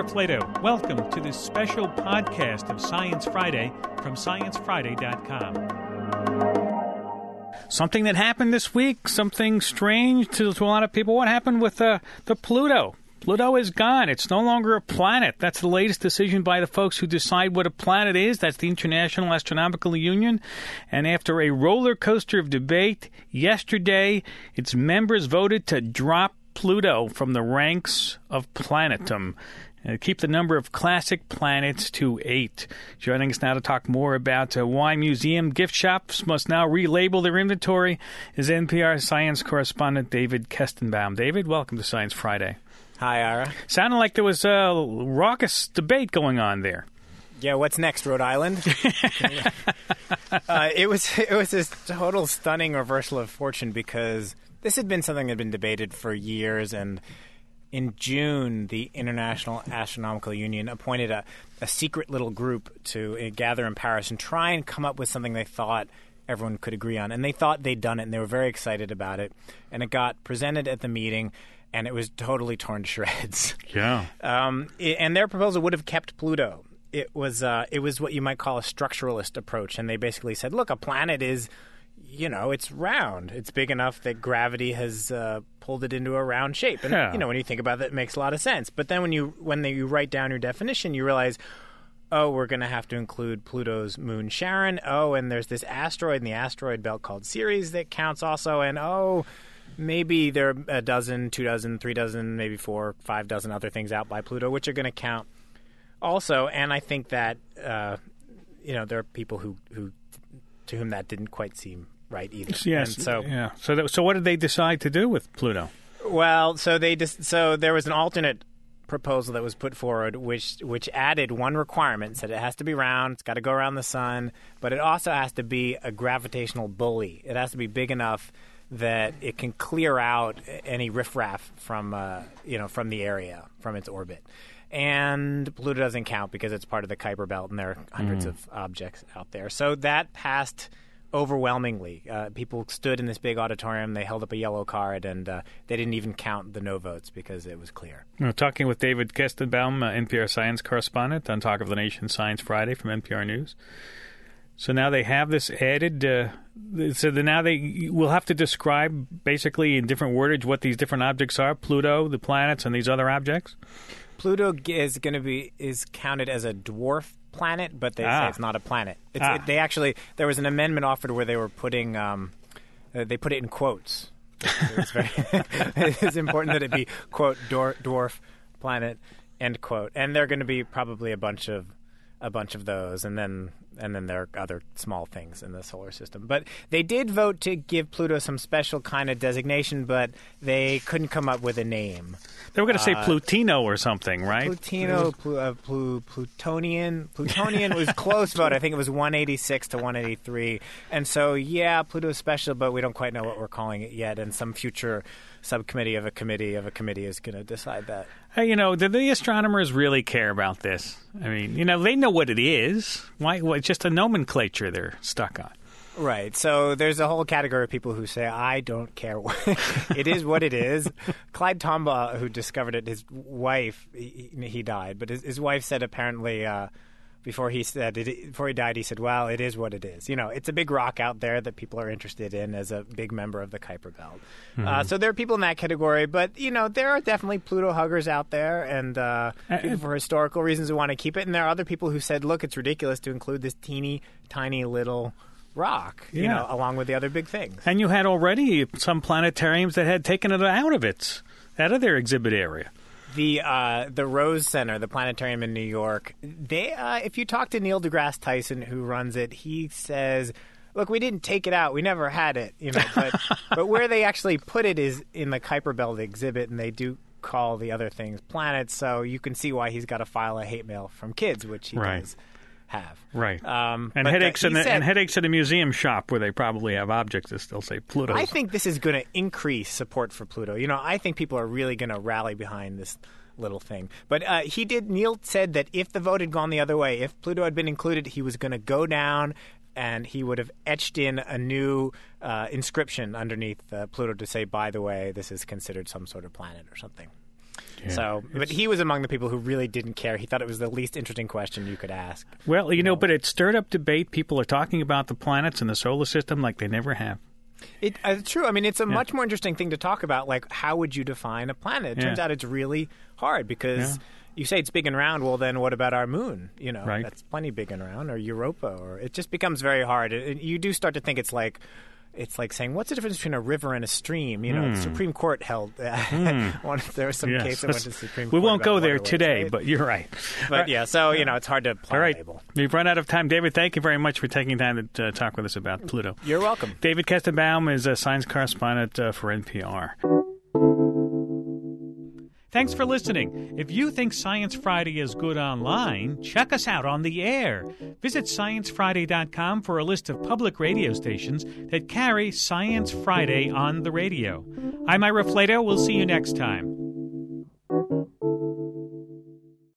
Ira Flato. Welcome to this special podcast of Science Friday from ScienceFriday.com. Something that happened this week, something strange to a lot of people. What happened with the Pluto? Pluto is gone. It's no longer a planet. That's the latest decision by the folks who decide what a planet is. That's the International Astronomical Union. And after a roller coaster of debate, yesterday its members voted to drop Pluto from the ranks of Planetum and keep the number of classic planets to 8. Joining us now to talk more about why museum gift shops must now relabel their inventory is NPR science correspondent David Kestenbaum. David, welcome to Science Friday. Hi, Ira. Sounded like there was a raucous debate going on there. Yeah, what's next, Rhode Island? It was this total stunning reversal of fortune because this had been something that had been debated for years, and in June, the International Astronomical Union appointed a secret little group to gather in Paris and try and come up with something they thought everyone could agree on. And they thought they'd done it, and they were very excited about it. And it got presented at the meeting, and it was totally torn to shreds. Yeah. And their proposal would have kept Pluto. It was what you might call a structuralist approach, and they basically said, look, a planet is, it's round. It's big enough that gravity has pulled it into a round shape. And, yeah. When you think about it, it makes a lot of sense. But then when you write down your definition, you realize, we're going to have to include Pluto's moon Charon. And there's this asteroid in the asteroid belt called Ceres that counts also. And, maybe there are a dozen, 2 dozen, 3 dozen, maybe 4, 5 dozen other things out by Pluto, which are going to count also. And I think that, there are people who to whom that didn't quite seem right either. Yes. And so, yeah. So what did they decide to do with Pluto? Well, so there was an alternate proposal that was put forward, which added one requirement, said it has to be round, it's got to go around the sun, but it also has to be a gravitational bully. It has to be big enough that it can clear out any riffraff from the area, from its orbit. And Pluto doesn't count because it's part of the Kuiper Belt, and there are hundreds of objects out there. So that passed overwhelmingly. People stood in this big auditorium, they held up a yellow card, and they didn't even count the no votes because it was clear. We're talking with David Kestenbaum, NPR science correspondent, on Talk of the Nation Science Friday from NPR News. So now they have this added. Now they will have to describe basically in different wordage what these different objects are: Pluto, the planets, and these other objects. Pluto is counted as a dwarf planet, but they say it's not a planet. There was an amendment offered where they were putting they put it in quotes. It's important that it be quote dwarf planet end quote, and there are going to be probably a bunch of those, and then there are other small things in the solar system. But they did vote to give Pluto some special kind of designation, but they couldn't come up with a name. They were going to say Plutino or something, right? Plutino, Plutonian. Plutonian was close vote. I think it was 186 to 183. And so, Pluto's special, but we don't quite know what we're calling it yet. And some future subcommittee of a committee is going to decide that. Do the astronomers really care about this? I mean, they know what it is. Why? It's just a nomenclature they're stuck on. Right. So there's a whole category of people who say, I don't care. It is what it is. Clyde Tombaugh, who discovered it, his wife, he died, but his wife said apparently before he died, he said, well, it is what it is. It's a big rock out there that people are interested in as a big member of the Kuiper Belt. Mm-hmm. So there are people in that category, but, there are definitely Pluto huggers out there and people for historical reasons who want to keep it. And there are other people who said, look, it's ridiculous to include this teeny, tiny little rock, along with the other big things. And you had already some planetariums that had taken it out of their exhibit area. The Rose Center, the planetarium in New York, if you talk to Neil deGrasse Tyson, who runs it, he says, look, we didn't take it out. We never had it, but where they actually put it is in the Kuiper Belt exhibit, and they do call the other things planets, so you can see why he's got to file a hate mail from kids, which he does have. Right. And headaches at a museum shop where they probably have objects that still say Pluto. I think this is going to increase support for Pluto. I think people are really going to rally behind this little thing. But Neil said that if the vote had gone the other way, if Pluto had been included, he was going to go down and he would have etched in a new inscription underneath Pluto to say, by the way, this is considered some sort of planet or something. So, but he was among the people who really didn't care. He thought it was the least interesting question you could ask. Well, but it stirred up debate. People are talking about the planets in the solar system like they never have. It's true. I mean, it's a much more interesting thing to talk about. Like, how would you define a planet? It turns out it's really hard because you say it's big and round. Well, then what about our moon? That's plenty big and round, or Europa, or it just becomes very hard. You do start to think it's like saying, what's the difference between a river and a stream? The Supreme Court held there was some case that went to the Supreme Court. We won't go there waterways, today, right? But you're right. But so it's hard to apply a label. We've run out of time. David, thank you very much for taking time to talk with us about Pluto. You're welcome. David Kestenbaum is a science correspondent for NPR. Thanks for listening. If you think Science Friday is good online, check us out on the air. Visit sciencefriday.com for a list of public radio stations that carry Science Friday on the radio. I'm Ira Flato. We'll see you next time.